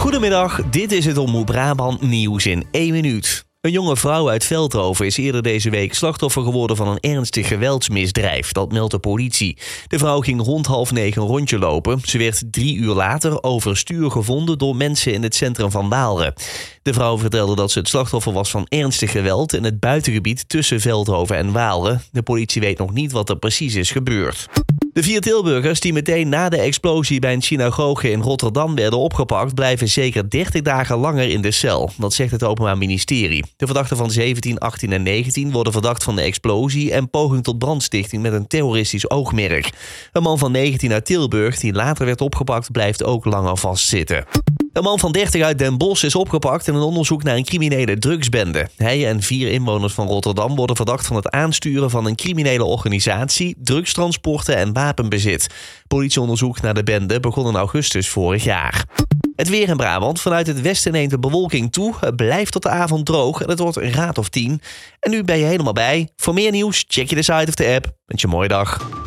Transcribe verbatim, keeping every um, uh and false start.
Goedemiddag, dit is het Omroep Brabant nieuws in één minuut. Een jonge vrouw uit Veldhoven is eerder deze week slachtoffer geworden van een ernstig geweldsmisdrijf. Dat meldt de politie. De vrouw ging rond half negen een rondje lopen. Ze werd drie uur later overstuur gevonden door mensen in het centrum van Waalre. De vrouw vertelde dat ze het slachtoffer was van ernstig geweld in het buitengebied tussen Veldhoven en Waalre. De politie weet nog niet wat er precies is gebeurd. De vier Tilburgers die meteen na de explosie bij een synagoge in Rotterdam werden opgepakt, blijven zeker dertig dagen langer in de cel. Dat zegt het Openbaar Ministerie. De verdachten van zeventien, achttien en negentien worden verdacht van de explosie en poging tot brandstichting met een terroristisch oogmerk. Een man van negentien uit Tilburg, die later werd opgepakt, blijft ook langer vastzitten. Een man van dertig uit Den Bosch is opgepakt in een onderzoek naar een criminele drugsbende. Hij en vier inwoners van Rotterdam worden verdacht van het aansturen van een criminele organisatie, drugstransporten en wapenbezit. Politieonderzoek naar de bende begon in augustus vorig jaar. Het weer in Brabant. Vanuit het westen neemt de bewolking toe. Het blijft tot de avond droog en het wordt een graad of tien. En nu ben je helemaal bij. Voor meer nieuws check je de site of de app. Wens je een mooie dag.